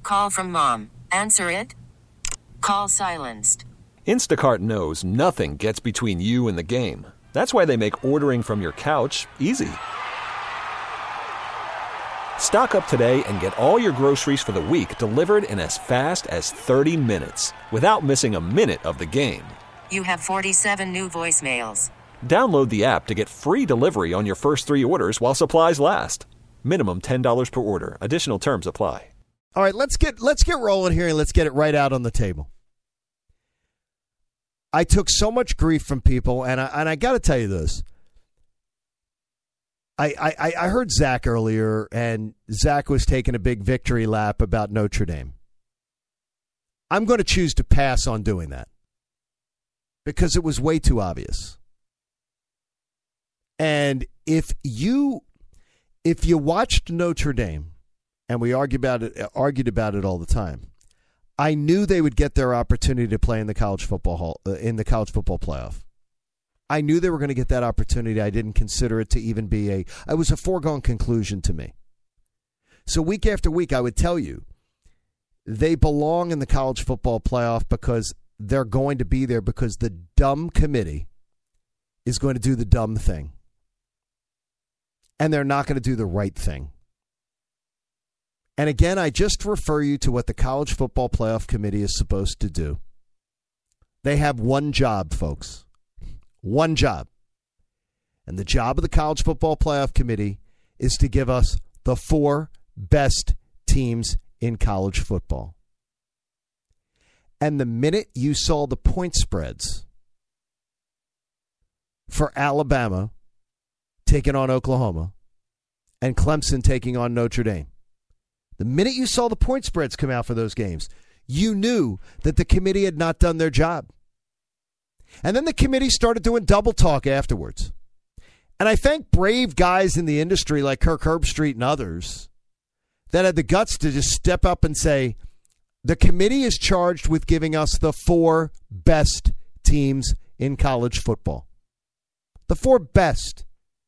Call from mom. Answer it. Call silenced. Instacart knows nothing gets between you and the game. That's why they make ordering from your couch easy. Stock up today and get all your groceries for the week delivered in as fast as 30 minutes without missing a minute of the game. You have 47 new voicemails. Download the app to get free delivery on your first 3 orders while supplies last. Minimum $10 per order. Additional terms apply. All right, let's get rolling here and let's get it right out on the table. I took so much grief from people, and I got to tell you this. I heard Zach earlier, and Zach was taking a big victory lap about Notre Dame. I'm going to choose to pass on doing that because it was way too obvious. And if you watched Notre Dame, and we argued about it all the time, I knew they would get their opportunity to play in the college football playoff. I knew they were going to get that opportunity. I didn't consider it to even be it was a foregone conclusion to me. So week after week, I would tell you, they belong in the college football playoff because they're going to be there because the dumb committee is going to do the dumb thing. And they're not going to do the right thing. And again, I just refer you to what the College Football Playoff Committee is supposed to do. They have one job, folks. One job. And the job of the College Football Playoff Committee is to give us the 4 best teams in college football. And the minute you saw the point spreads for Alabama taking on Oklahoma and Clemson taking on Notre Dame, the minute you saw the point spreads come out for those games, you knew that the committee had not done their job. And then the committee started doing double talk afterwards. And I thank brave guys in the industry like Kirk Herbstreit and others that had the guts to just step up and say, the committee is charged with giving us the 4 best teams in college football. The 4 best.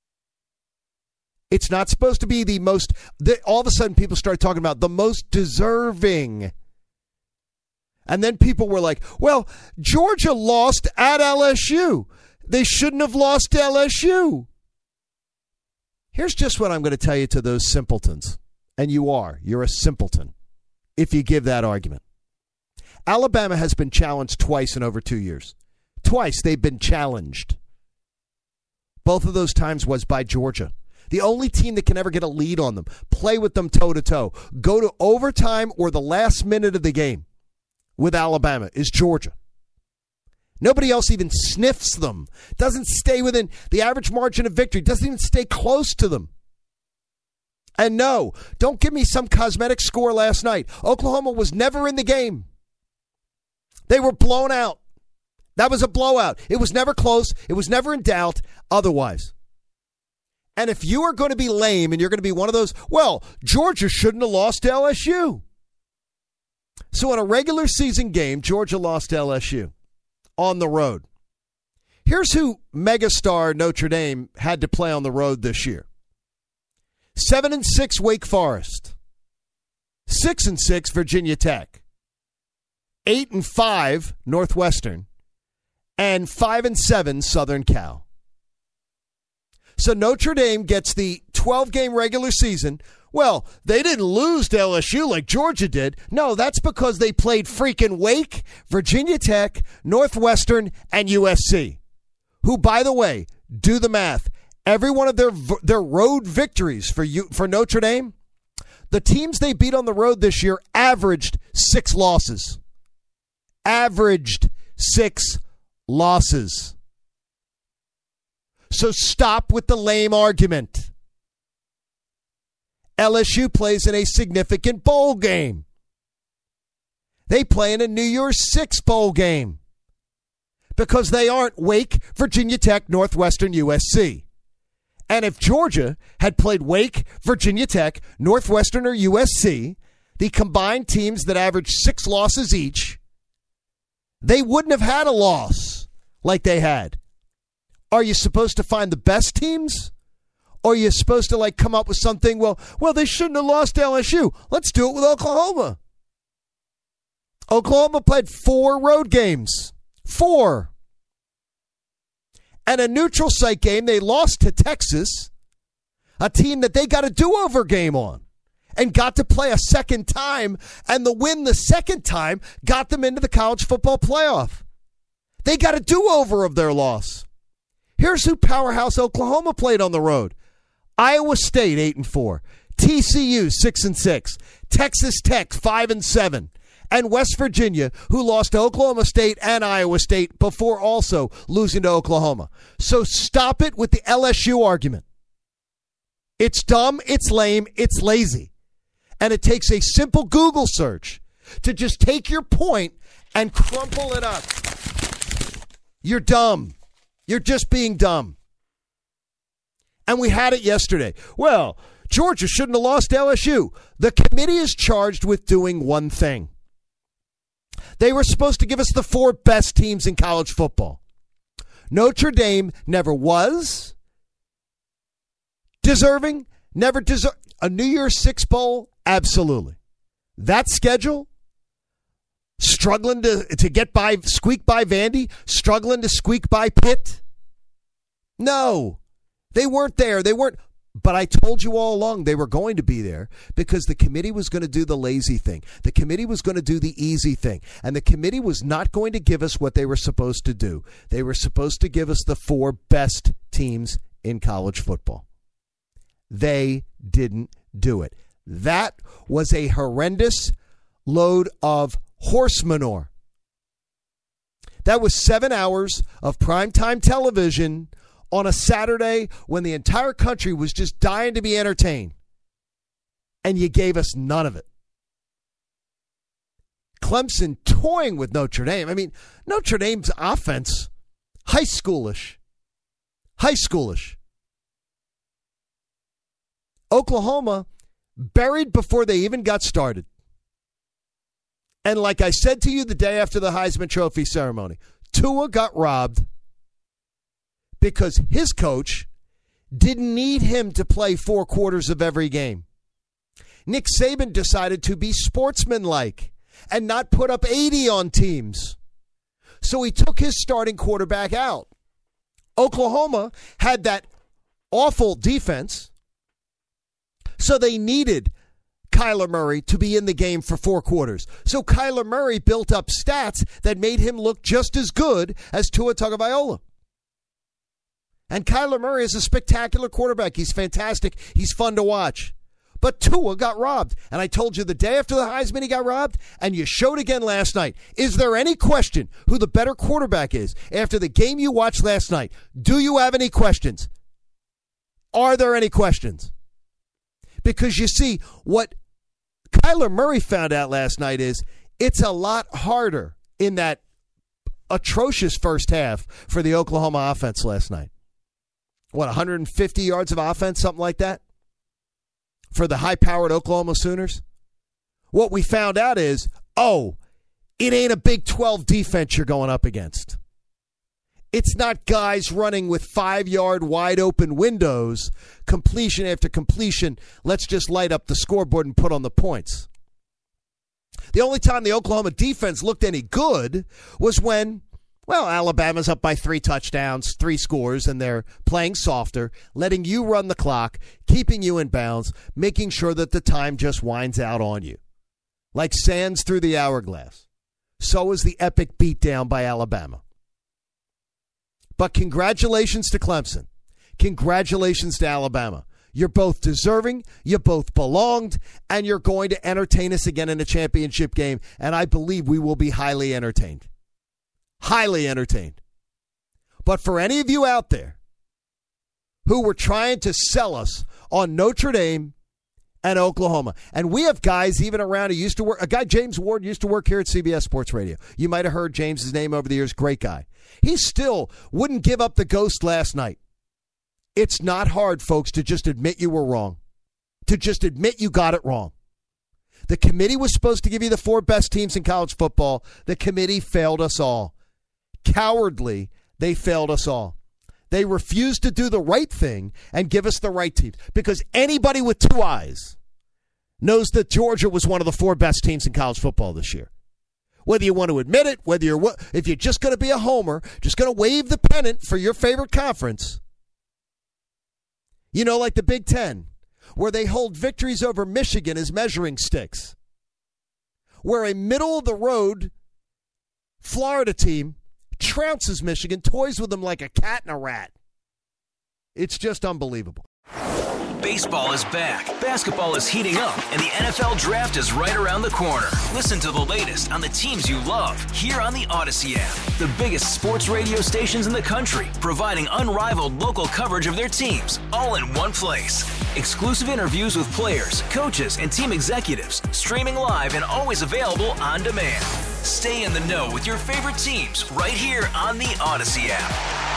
It's not supposed to be the most, all of a sudden people started talking about the most deserving. And then people were like, well, Georgia lost at LSU. They shouldn't have lost to LSU. Here's just what I'm going to tell you to those simpletons. And you're a simpleton if you give that argument. Alabama has been challenged twice in over 2 years. Twice they've been challenged. Both of those times was by Georgia. The only team that can ever get a lead on them, play with them toe-to-toe, go to overtime or the last minute of the game with Alabama is Georgia. Nobody else even sniffs them. Doesn't stay within the average margin of victory. Doesn't even stay close to them. And no, don't give me some cosmetic score last night. Oklahoma was never in the game. They were blown out. That was a blowout. It was never close. It was never in doubt otherwise. And if you are going to be lame and you're going to be one of those, well, Georgia shouldn't have lost to LSU. So in a regular season game, Georgia lost to LSU on the road. Here's who megastar Notre Dame had to play on the road this year. 7-6 Wake Forest. 6-6 Virginia Tech. 8-5 Northwestern. And 5-7 Southern Cal. So Notre Dame gets the 12-game regular season. Well, they didn't lose to LSU like Georgia did. No, that's because they played freaking Wake, Virginia Tech, Northwestern, and USC. Who, by the way, do the math. Every one of their road victories for Notre Dame, the teams they beat on the road this year averaged 6 losses. Averaged 6 losses. So stop with the lame argument. LSU plays in a significant bowl game. They play in a New Year's Six bowl game because they aren't Wake, Virginia Tech, Northwestern, USC. And if Georgia had played Wake, Virginia Tech, Northwestern, or USC, the combined teams that averaged 6 losses each, they wouldn't have had a loss like they had. Are you supposed to find the best teams? Or are you supposed to come up with something, well, they shouldn't have lost to LSU. Let's do it with Oklahoma. Oklahoma played 4 road games. 4. And a neutral site game, they lost to Texas, a team that they got a do-over game on and got to play a second time, and the win the second time got them into the college football playoff. They got a do-over of their loss. Here's who powerhouse Oklahoma played on the road. Iowa State 8-4, TCU 6-6, Texas Tech 5-7, and West Virginia, who lost to Oklahoma State and Iowa State before also losing to Oklahoma. So stop it with the LSU argument. It's dumb, it's lame, it's lazy. And it takes a simple Google search to just take your point and crumple it up. You're dumb. You're just being dumb. And we had it yesterday. Well, Georgia shouldn't have lost to LSU. The committee is charged with doing one thing. They were supposed to give us the 4 best teams in college football. Notre Dame never was deserving, never deserved. A New Year's Six Bowl, absolutely. That schedule, struggling to get by, squeak by Vandy, struggling to squeak by Pitt. No, they weren't there. They weren't. But I told you all along they were going to be there because the committee was going to do the lazy thing. The committee was going to do the easy thing. And the committee was not going to give us what they were supposed to do. They were supposed to give us the 4 best teams in college football. They didn't do it. That was a horrendous load of horse manure. That was 7 hours of primetime television on a Saturday when the entire country was just dying to be entertained. And you gave us none of it. Clemson toying with Notre Dame. I mean, Notre Dame's offense, high schoolish. High schoolish. Oklahoma buried before they even got started. And like I said to you the day after the Heisman Trophy ceremony, Tua got robbed because his coach didn't need him to play 4 quarters of every game. Nick Saban decided to be sportsmanlike and not put up 80 on teams. So he took his starting quarterback out. Oklahoma had that awful defense, so they needed Kyler Murray to be in the game for 4 quarters. So Kyler Murray built up stats that made him look just as good as Tua Tagovailoa. And Kyler Murray is a spectacular quarterback. He's fantastic. He's fun to watch. But Tua got robbed. And I told you the day after the Heisman he got robbed, and you showed again last night. Is there any question who the better quarterback is after the game you watched last night? Do you have any questions? Are there any questions? Because you see, what Kyler Murray found out last night is it's a lot harder in that atrocious first half for the Oklahoma offense last night. What, 150 yards of offense, something like that, for the high-powered Oklahoma Sooners? What we found out is, it ain't a Big 12 defense you're going up against. It's not guys running with 5-yard wide-open windows, completion after completion. Let's just light up the scoreboard and put on the points. The only time the Oklahoma defense looked any good was when, Alabama's up by 3 touchdowns, 3 scores, and they're playing softer, letting you run the clock, keeping you in bounds, making sure that the time just winds out on you. Like sands through the hourglass. So is the epic beatdown by Alabama. But congratulations to Clemson. Congratulations to Alabama. You're both deserving, you both belonged, and you're going to entertain us again in a championship game, and I believe we will be highly entertained. Highly entertained. But for any of you out there who were trying to sell us on Notre Dame and Oklahoma, and we have guys even around who used to work, a guy, James Ward, used to work here at CBS Sports Radio. You might have heard James's name over the years. Great guy. He still wouldn't give up the ghost last night. It's not hard, folks, to just admit you were wrong. To just admit you got it wrong. The committee was supposed to give you the 4 best teams in college football. The committee failed us all. Cowardly, they failed us all. They refused to do the right thing and give us the right teams. Because anybody with 2 eyes knows that Georgia was one of the 4 best teams in college football this year. Whether you want to admit it, if you're just going to be a homer, just going to wave the pennant for your favorite conference. You know, like the Big Ten, where they hold victories over Michigan as measuring sticks. Where a middle-of-the-road Florida team trounces Michigan, toys with them like a cat and a rat. It's just unbelievable. Baseball is back, basketball is heating up, and the NFL Draft is right around the corner. Listen to the latest on the teams you love here on the Odyssey app. The biggest sports radio stations in the country, providing unrivaled local coverage of their teams, all in one place. Exclusive interviews with players, coaches, and team executives, streaming live and always available on demand. Stay in the know with your favorite teams right here on the Odyssey app.